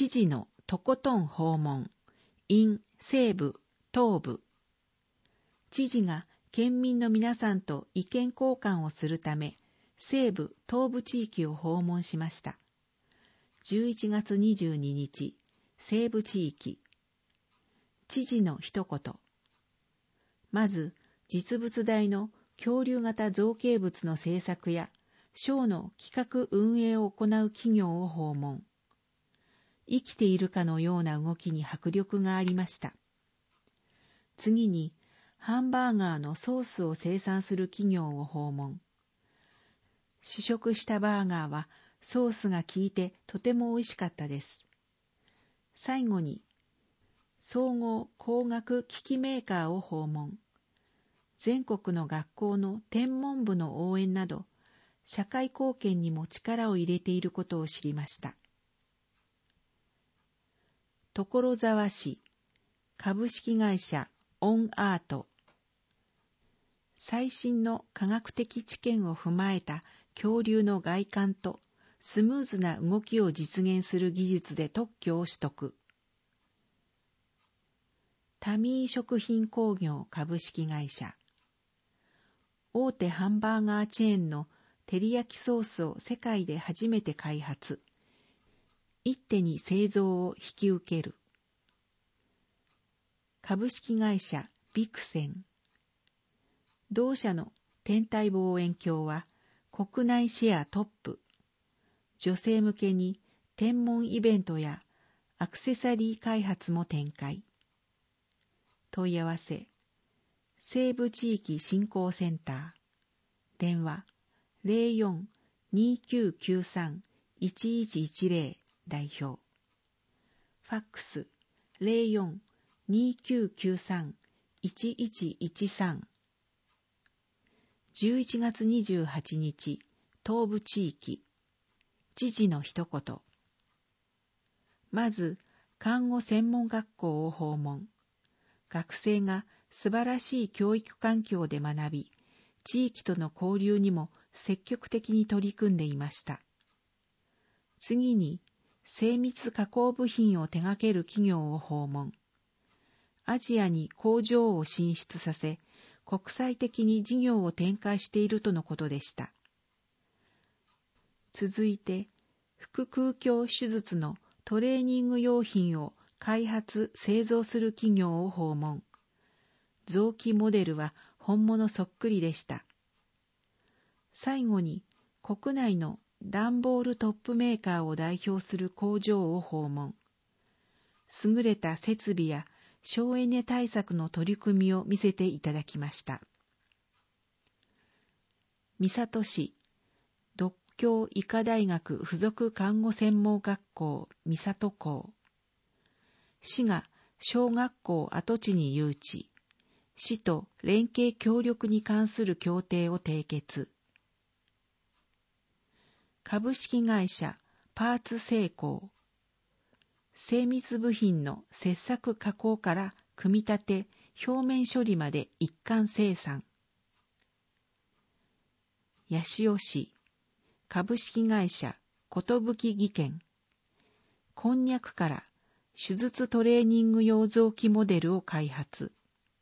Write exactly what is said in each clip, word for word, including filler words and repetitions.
知事のとことん訪問 in 西部、東部。知事が県民の皆さんと意見交換をするため、西部、東部地域を訪問しました。じゅういちがつにじゅうににち、西部地域。知事の一言。まず、実物大の恐竜型造形物の制作や、ショーの企画運営を行う企業を訪問。生きているかのような動きに迫力がありました。次に、ハンバーガーのソースを生産する企業を訪問。試食したバーガーはソースが効いてとても美味しかったです。最後に、総合工学機器メーカーを訪問。全国の学校の天文部の応援など、社会貢献にも力を入れていることを知りました。所沢市株式会社オンアート。最新の科学的知見を踏まえた恐竜の外観とスムーズな動きを実現する技術で特許を取得。タミー食品工業株式会社。大手ハンバーガーチェーンの照り焼きソースを世界で初めて開発。一手に製造を引き受ける。株式会社ビクセン。同社の天体望遠鏡は国内シェアトップ。女性向けに天文イベントやアクセサリー開発も展開。問い合わせ。西部地域振興センター。電話 ゼロよん にきゅうきゅうさん いちいちいちゼロ 代表。ファックス ゼロよん にきゅうきゅうさん いちいちいちさん。じゅういちがつにじゅうはちにち、東部地域。知事の一言。まず、看護専門学校を訪問。学生が素晴らしい教育環境で学び、地域との交流にも積極的に取り組んでいました。次に、精密加工部品を手掛ける企業を訪問。アジアに工場を進出させ、国際的に事業を展開しているとのことでした。続いて、腹腔鏡手術のトレーニング用品を開発・製造する企業を訪問。臓器モデルは本物そっくりでした。最後に、国内の段ボールトップメーカーを代表する工場を訪問。優れた設備や省エネ対策の取り組みを見せていただきました。三郷市獨協医科大学附属看護専門学校三郷校。市が小学校跡地に誘致。市と連携協力に関する協定を締結。株式会社パーツ精工。精密部品の切削加工から組み立て、表面処理まで一貫生産。八潮市株式会社寿技研。こんにゃくから手術トレーニング用臓器モデルを開発。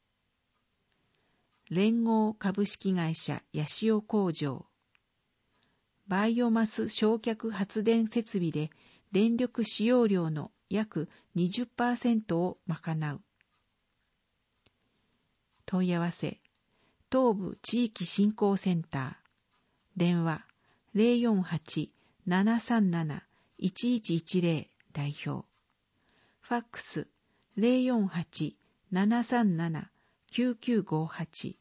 連合株式会社八潮工場。バイオマス焼却発電設備で電力使用量の約 にじゅっパーセント を賄う。問い合わせ、東部地域振興センター。電話 ゼロよんはち ななさんなな いちいちいちゼロ 代表。ファックス ゼロよんはち ななさんなな きゅうきゅうごはち。